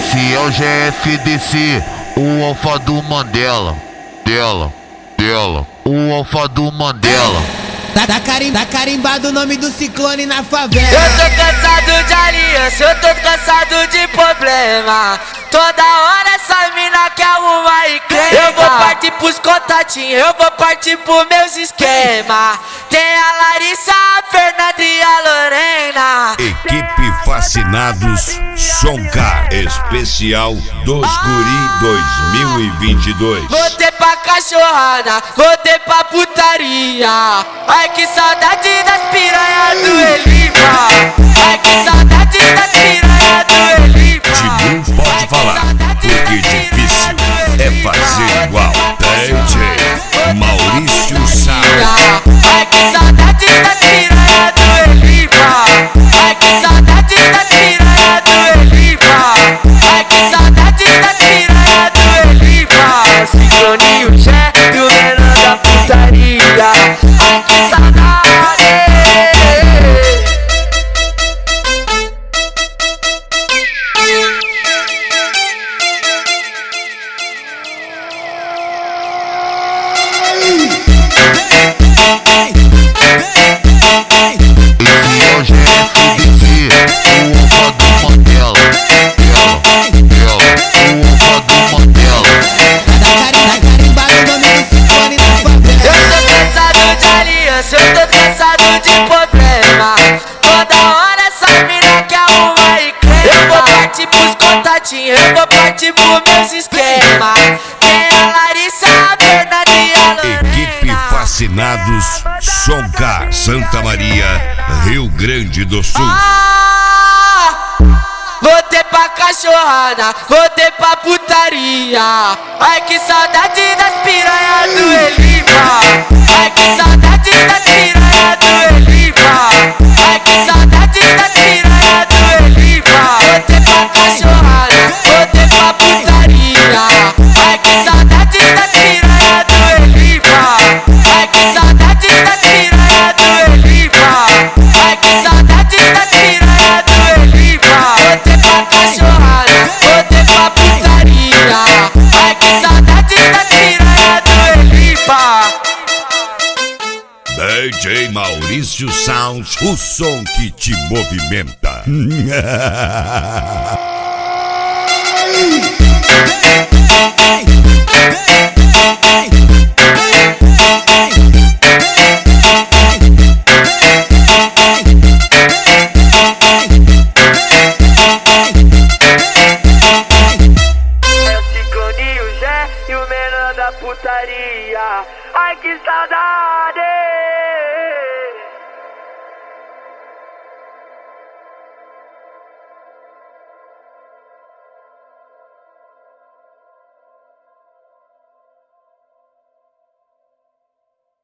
Esse é o GFDC, o alfa do Mandela. O alfa do Mandela. Tá carimbado o nome do ciclone na favela. Eu tô cansado de aliança, eu tô cansado de problema. Toda hora essa mina quer arrumar encrenca. Eu vou partir pros contatinhos, eu vou partir pros meus esquemas. Tem a Larissa, a Fernanda e a Lorena. Equipe Fascinados Soncar Especial dos Guri 2022. Voltei pra cachorrada, voltei pra putaria. Ai que saudade das piranhas do Elipa. Ai que saudade das piranhas do Elipa. Tibu pode falar, porque difícil é fazer igual. DJ Maurício Salles. Ai que saudade das piranhas do Elipa. Ai que saudade das piranhas do Elipa. Ai que saudade das piranhas do Elipa. Sincroninho, Jé e o menor da putaria. Ai que saudade. Eu tô cansado de problema. Toda hora essa mina quer arrumar encrenca. Eu vou partir pros contatinhos, eu vou partir pros meus esquemas. Tem a Larissa, a Fernanda e a Lorena. Equipe Fascinados Soncar, Santa Maria, Rio Grande do Sul. Voltei pra cachorrada, voltei pra putaria. Ai que saudade das piranhas do Elipa. Ai que saudade das piranhas do Elipa. Ai que saudade das piranhas do Elipa. Voltei pra cachorrada, voltei pra putaria. Ai que saudade das piranhas do Elipa. Ai que saudade das piranhas do Elipa. Ai que saudade das piranhas do Elipa. Voltei pra cachorrada, voltei pra putaria. Ai que saudade das piranhas do Elipa. DJ Maurício Sounds, o som que te movimenta. É o Sincroninho, Jé e o menor da putaria. Ai que saudade.